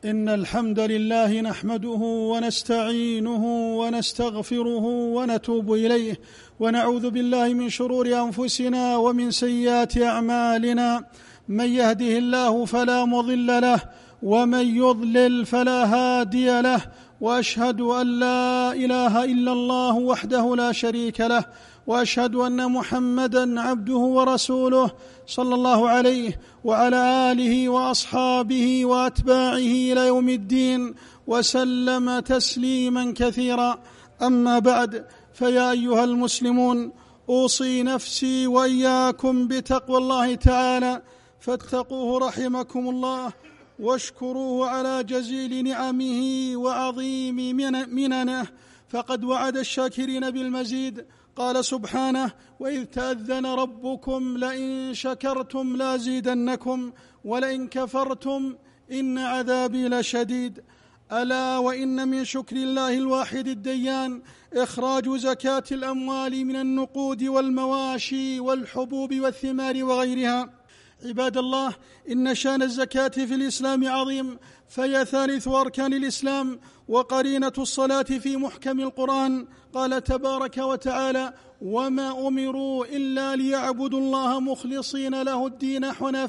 إن الحمد لله نحمده ونستعينه ونستغفره ونتوب إليه، ونعوذ بالله من شرور أنفسنا ومن سيئات أعمالنا. من يهده الله فلا مضل له، ومن يضلل فلا هادي له، وأشهد أن لا إله إلا الله وحده لا شريك له، وأشهد أن محمدًا عبده ورسوله صلى الله عليه وعلى آله وأصحابه وأتباعه إلى يوم الدين، وسلم تسليمًا كثيرًا. أما بعد، فيا أيها المسلمون، أوصي نفسي وإياكم بتقوى الله تعالى، فاتقوه رحمكم الله، واشكروه على جزيل نعمه وعظيم مننه، فقد وعد الشاكرين بالمزيد. قال سبحانه: وإذ تأذن ربكم لئن شكرتم لازيدنكم ولئن كفرتم إن عذابي لشديد. ألا وإن من شكر الله الواحد الديان إخراج زكاة الأموال من النقود والمواشي والحبوب والثمار وغيرها. عباد الله، إن شأن الزكاة في الإسلام عظيم، فهي ثالث أركان الإسلام وقرينة الصلاة في محكم القرآن. قال تبارك وتعالى: وما أمروا إلا ليعبدوا الله مخلصين له الدين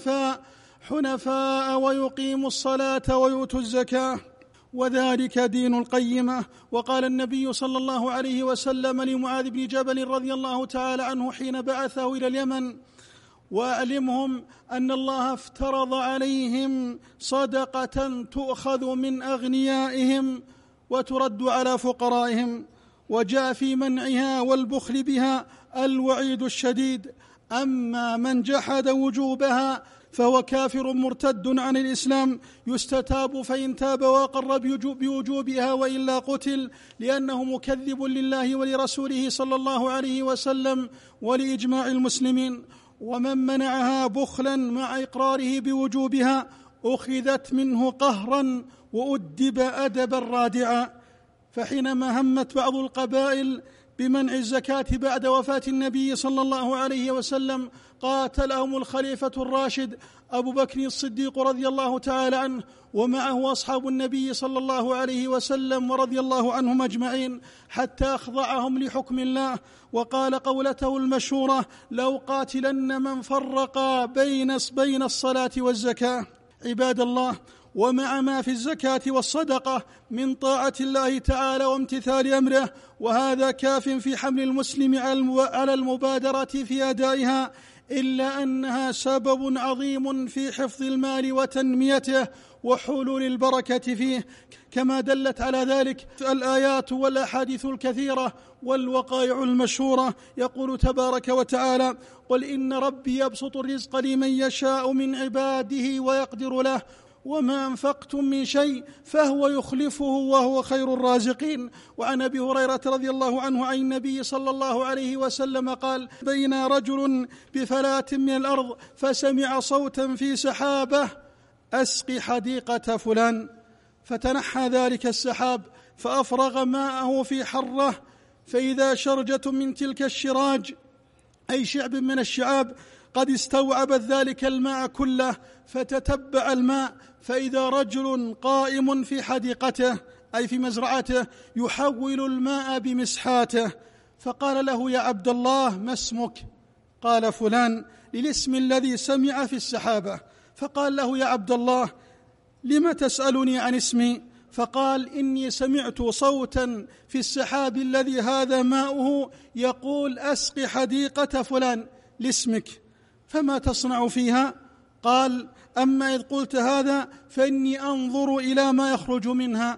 حنفاء ويقيموا الصلاة ويؤتوا الزكاة، وذلك دين القيمة. وقال النبي صلى الله عليه وسلم لمعاذ بن جبل رضي الله تعالى عنه حين بعثه إلى اليمن: وأعلمهم أن الله افترض عليهم صدقة تؤخذ من أغنيائهم وترد على فقرائهم، وجاء في منعها والبخل بها الوعيد الشديد. أما من جحد وجوبها فهو كافر مرتد عن الإسلام، يستتاب فإن تاب وأقر بوجوبها، وإلا قتل، لأنه مكذب لله ولرسوله صلى الله عليه وسلم ولإجماع المسلمين. ومن منعها بخلا مع إقراره بوجوبها أخذت منه قهرا وأدب أدبا رادعا. فحينما همت بعض القبائل بمنع الزكاة بعد وفاة النبي صلى الله عليه وسلم، قاتلهم الخليفة الراشد أبو بكر الصديق رضي الله تعالى عنه، ومعه أصحاب النبي صلى الله عليه وسلم ورضي الله عنهم أجمعين، حتى أخضعهم لحكم الله، وقال قولته المشهورة: لو قاتلن من فرق بين الصلاة والزكاة. عباد الله، ومع ما في الزكاة والصدقة من طاعة الله تعالى وامتثال أمره، وهذا كاف في حمل المسلم على المبادرة في أدائها، إلا أنها سبب عظيم في حفظ المال وتنميته وحلول البركة فيه، كما دلت على ذلك الآيات والأحاديث الكثيرة والوقائع المشهورة. يقول تبارك وتعالى: قل إن ربي يبسط الرزق لمن يشاء من عباده ويقدر له، وما أنفقتم من شيء فهو يخلفه وهو خير الرازقين. وعن أبي هريرة رضي الله عنه عن النبي صلى الله عليه وسلم قال: بين رجل بفلاة من الأرض فسمع صوتا في سحابة: أسق حديقة فلان. فتنحى ذلك السحاب فأفرغ ماءه في حرة، فإذا شرجة من تلك الشراج، أي شعب من الشعاب، قد استوعبت ذلك الماء كله، فتتبع الماء فإذا رجل قائم في حديقته، أي في مزرعته، يحول الماء بمسحاته، فقال له: يا عبد الله، ما اسمك؟ قال: فلان، للاسم الذي سمع في السحابة. فقال له: يا عبد الله، لم تسألني عن اسمي؟ فقال: إني سمعت صوتا في السحاب الذي هذا ماؤه يقول: أسق حديقة فلان، لاسمك، فما تصنع فيها؟ قال: أما إذ قلت هذا فإني أنظر إلى ما يخرج منها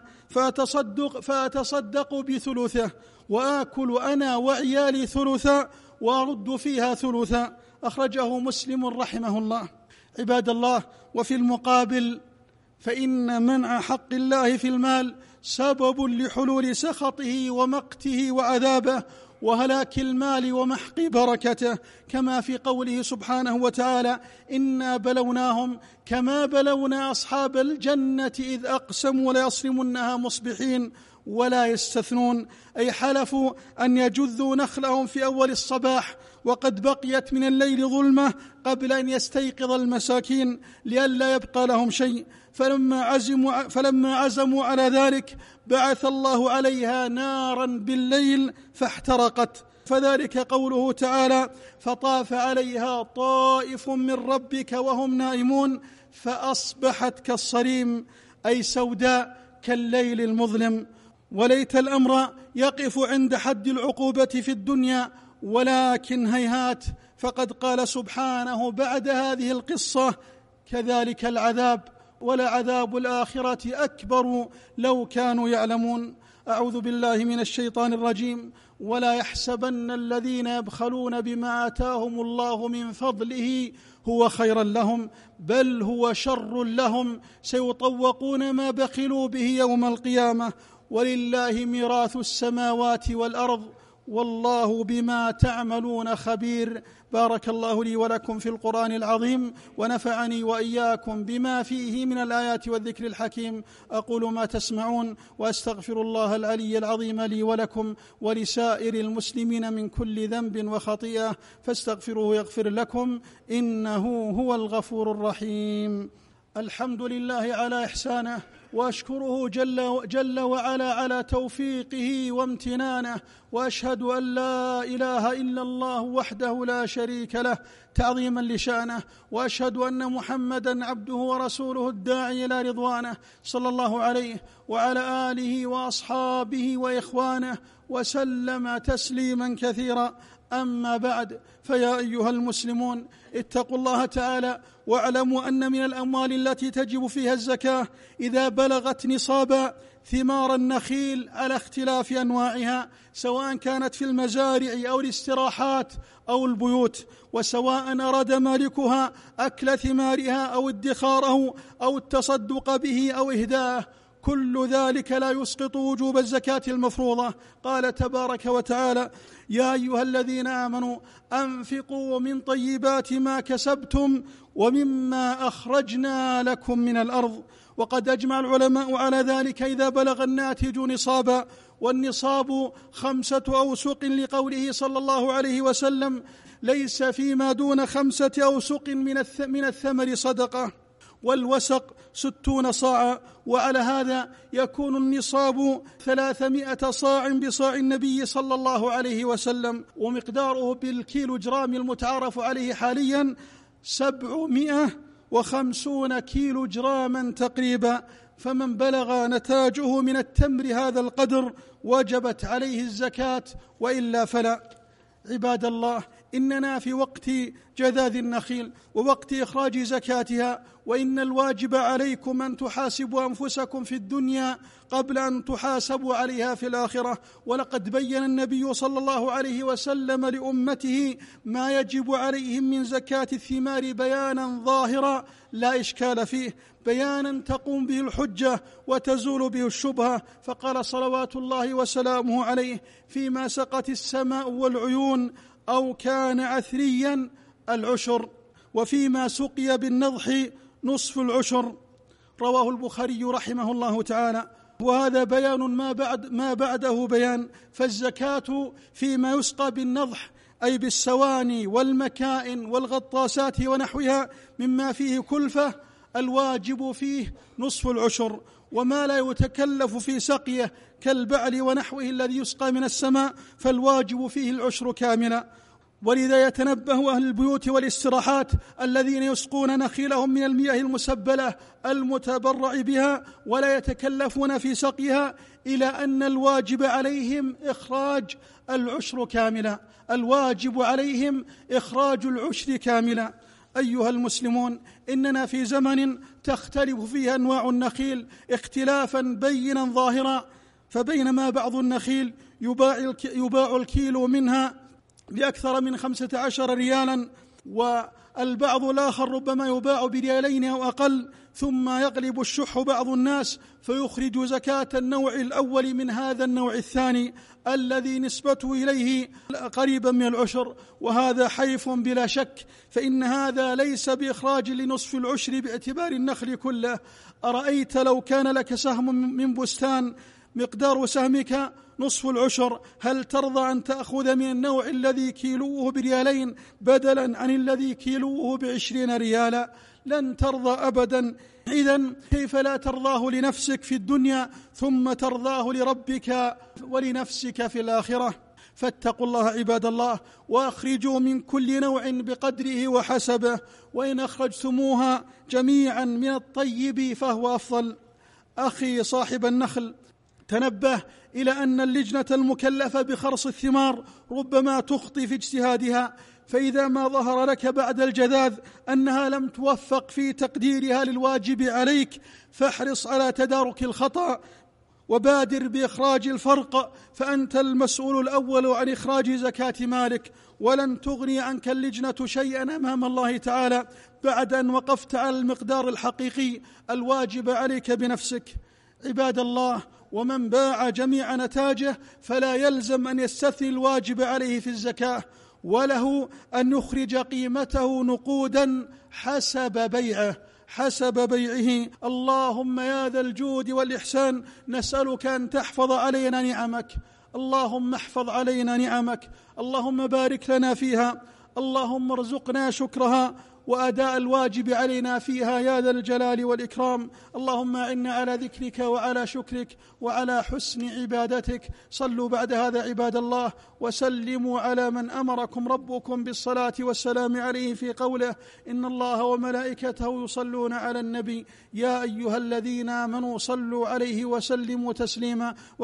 فأتصدق بثلثه، وآكل أنا وعيالي ثلثا، وأرد فيها ثلثا. أخرجه مسلم رحمه الله. عباد الله، وفي المقابل فإن منع حق الله في المال سبب لحلول سخطه ومقته وعذابه وهلاك المال ومحق بركته، كما في قوله سبحانه وتعالى: إنا بلوناهم كما بلونا أصحاب الجنة إذ أقسموا ليصرمنها مصبحين ولا يستثنون، أي حلفوا أن يجذوا نخلهم في أول الصباح وقد بقيت من الليل ظلمة قبل أن يستيقظ المساكين لئلا يبقى لهم شيء، فلما عزموا على ذلك بعث الله عليها نارا بالليل فاحترقت، فذلك قوله تعالى: فطاف عليها طائف من ربك وهم نائمون فأصبحت كالصريم، أي سوداء كالليل المظلم. وليت الأمر يقف عند حد العقوبة في الدنيا، ولكن هيهات، فقد قال سبحانه بعد هذه القصة: كذلك العذاب ولعذاب الآخرة أكبر لو كانوا يعلمون. أعوذ بالله من الشيطان الرجيم. ولا يحسبن الذين يبخلون بما آتاهم الله من فضله هو خيرا لهم بل هو شر لهم، سيطوقون ما بخلوا به يوم القيامة، ولله ميراث السماوات والأرض والله بما تعملون خبير. بارك الله لي ولكم في القرآن العظيم، ونفعني وإياكم بما فيه من الآيات والذكر الحكيم. أقول ما تسمعون، وأستغفر الله العلي العظيم لي ولكم ولسائر المسلمين من كل ذنب وخطيئة، فاستغفروه يغفر لكم، إنه هو الغفور الرحيم. الحمد لله على إحسانه، وأشكره جل وعلا على توفيقه وامتنانه، وأشهد أن لا إله إلا الله وحده لا شريك له تعظيما لشأنه، وأشهد أن محمدا عبده ورسوله الداعي إلى رضوانه، صلى الله عليه وعلى آله وأصحابه وإخوانه وسلم تسليما كثيرا. أما بعد، فيا أيها المسلمون، اتقوا الله تعالى واعلموا أن من الأموال التي تجب فيها الزكاة إذا بلغت نصابا ثمار النخيل على اختلاف أنواعها، سواء كانت في المزارع أو الاستراحات أو البيوت، وسواء أراد مالكها أكل ثمارها أو ادخاره أو التصدق به أو إهداءه، كل ذلك لا يسقط وجوب الزكاة المفروضة. قال تبارك وتعالى: يا أيها الذين آمنوا أنفقوا من طيبات ما كسبتم ومما أخرجنا لكم من الأرض. وقد أجمع العلماء على ذلك إذا بلغ الناتج نصابا، والنصاب 5 أوسق، لقوله صلى الله عليه وسلم: ليس فيما دون 5 أوسق من الثمر صدقة، والوسق 60 صاعا. وعلى هذا يكون النصاب 300 صاع بصاع النبي صلى الله عليه وسلم، ومقداره بالكيلو جرام المتعارف عليه حاليا 750 كيلو جراما تقريبا. فمن بلغ نتاجه من التمر هذا القدر وجبت عليه الزكاة، وإلا فلا. عباد الله، إننا في وقت جذاذ النخيل ووقت إخراج زكاتها، وإن الواجب عليكم أن تحاسبوا أنفسكم في الدنيا قبل أن تحاسبوا عليها في الآخرة. ولقد بين النبي صلى الله عليه وسلم لأمته ما يجب عليهم من زكاة الثمار بيانا ظاهرا لا إشكال فيه، بيانا تقوم به الحجة وتزول به الشبهة. فقال صلوات الله وسلامه عليه: فيما سقت السماء والعيون أو كان عثريا العشر، وفيما سقي بالنضح نصف العشر. رواه البخاري رحمه الله تعالى. وهذا بيان ما بعده بيان. فالزكاة فيما يسقى بالنضح، أي بالسواني والمكائن والغطاسات ونحوها مما فيه كلفة، الواجب فيه نصف العشر. وما لا يتكلف في سقيه كالبعل ونحوه الذي يسقى من السماء فالواجب فيه العشر كاملا. ولذا يتنبه أهل البيوت والاستراحات الذين يسقون نخيلهم من المياه المسبلة المتبرع بها ولا يتكلفون في سقيها إلى أن الواجب عليهم إخراج العشر كاملا، الواجب عليهم إخراج العشر كاملا. أيها المسلمون، إننا في زمن تختلف فيه أنواع النخيل اختلافا بينا ظاهرا، فبينما بعض النخيل يباع الكيلو منها بأكثر من 15 ريالا، البعض الآخر ربما يباع بريالين أو أقل، ثم يغلب الشح بعض الناس فيخرج زكاة النوع الأول من هذا النوع الثاني الذي نسبته إليه قريبا من العشر، وهذا حيف بلا شك، فإن هذا ليس بإخراج لنصف العشر باعتبار النخل كله. أرأيت لو كان لك سهم من بستان مقدار سهمك نصف العشر، هل ترضى أن تأخذ من النوع الذي كيلوه بريالين بدلا عن الذي كيلوه ب20 ريالا؟ لن ترضى أبدا. إذن كيف لا ترضاه لنفسك في الدنيا ثم ترضاه لربك ولنفسك في الآخرة؟ فاتقوا الله عباد الله، وأخرجوا من كل نوع بقدره وحسبه، وإن أخرجتموها جميعا من الطيب فهو أفضل. أخي صاحب النخل، تنبه إلى أن اللجنة المكلفة بخرص الثمار ربما تخطئ في اجتهادها، فإذا ما ظهر لك بعد الجذاذ أنها لم توفق في تقديرها للواجب عليك فاحرص على تدارك الخطأ وبادر بإخراج الفرق، فأنت المسؤول الأول عن إخراج زكاة مالك، ولن تغني عنك اللجنة شيئا أمام الله تعالى بعد أن وقفت على المقدار الحقيقي الواجب عليك بنفسك. عباد الله، ومن باع جميع نتاجه فلا يلزم أن يستثني الواجب عليه في الزكاة، وله أن يخرج قيمته نقودا حسب بيعه. اللهم يا ذا الجود والإحسان، نسألك أن تحفظ علينا نعمك، اللهم احفظ علينا نعمك، اللهم بارك لنا فيها، اللهم ارزقنا شكرها وأداء الواجب علينا فيها يا ذا الجلال والإكرام. اللهم أعنا على ذكرك وعلى شكرك وعلى حسن عبادتك. صلوا بعد هذا عباد الله وسلموا على من أمركم ربكم بالصلاة والسلام عليه في قوله: إن الله وملائكته يصلون على النبي يا أيها الذين آمنوا صلوا عليه وسلموا تسليما.